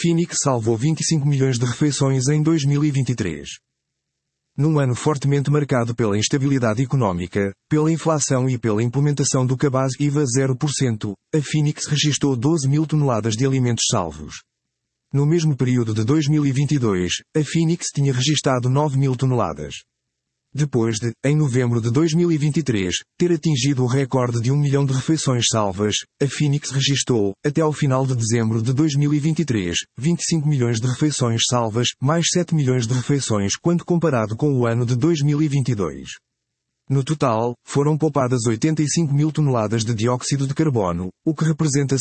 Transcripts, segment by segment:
Phoenix salvou 25 milhões de refeições em 2023. Num ano fortemente marcado pela instabilidade económica, pela inflação e pela implementação do cabaz IVA 0%, a Phoenix registrou 12 mil toneladas de alimentos salvos. No mesmo período de 2022, a Phoenix tinha registado 9 mil toneladas. Depois de, em novembro de 2023, ter atingido o recorde de 1 milhão de refeições salvas, a Phoenix registrou, até ao final de dezembro de 2023, 25 milhões de refeições salvas, mais 7 milhões de refeições quando comparado com o ano de 2022. No total, foram poupadas 85 mil toneladas de dióxido de carbono, o que representa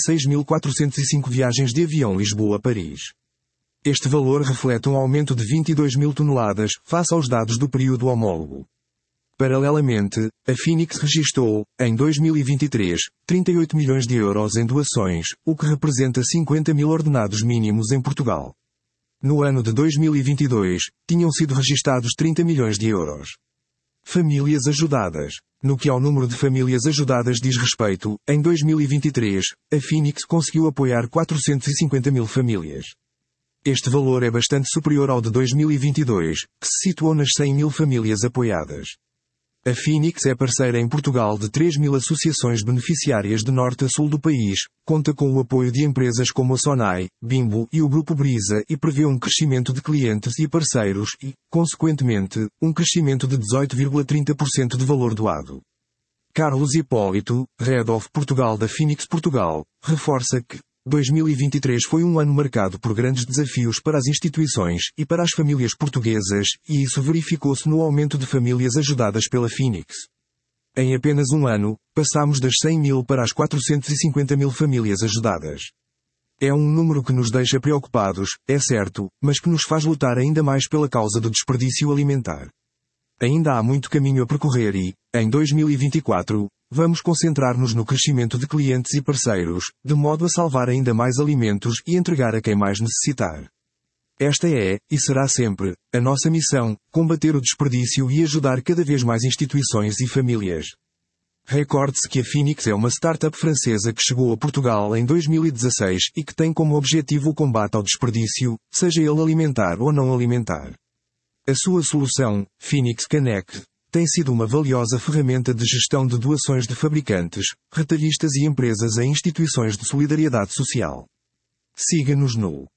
6.405 viagens de avião Lisboa-Paris. Este valor reflete um aumento de 22 mil toneladas, face aos dados do período homólogo. Paralelamente, a Phoenix registrou, em 2023, 38 milhões de euros em doações, o que representa 50 mil ordenados mínimos em Portugal. No ano de 2022, tinham sido registados 30 milhões de euros. Famílias ajudadas. No que ao número de famílias ajudadas diz respeito, em 2023, a Phoenix conseguiu apoiar 450 mil famílias. Este valor é bastante superior ao de 2022, que se situou nas 100 mil famílias apoiadas. A Phoenix é parceira em Portugal de 3 mil associações beneficiárias de norte a sul do país, conta com o apoio de empresas como a Sonai, Bimbo e o Grupo Brisa e prevê um crescimento de clientes e parceiros e, consequentemente, um crescimento de 18,30% de valor doado. Carlos Hipólito, Head of Portugal da Phoenix Portugal, reforça que 2023 foi um ano marcado por grandes desafios para as instituições e para as famílias portuguesas, e isso verificou-se no aumento de famílias ajudadas pela Phoenix. Em apenas um ano, passamos das 100 mil para as 450 mil famílias ajudadas. É um número que nos deixa preocupados, é certo, mas que nos faz lutar ainda mais pela causa do desperdício alimentar. Ainda há muito caminho a percorrer e, em 2024, vamos concentrar-nos no crescimento de clientes e parceiros, de modo a salvar ainda mais alimentos e entregar a quem mais necessitar. Esta é, e será sempre, a nossa missão: combater o desperdício e ajudar cada vez mais instituições e famílias. Recorde-se que a Phoenix é uma startup francesa que chegou a Portugal em 2016 e que tem como objetivo o combate ao desperdício, seja ele alimentar ou não alimentar. A sua solução, Phoenix Connect, tem sido uma valiosa ferramenta de gestão de doações de fabricantes, retalhistas e empresas a instituições de solidariedade social. Siga-nos no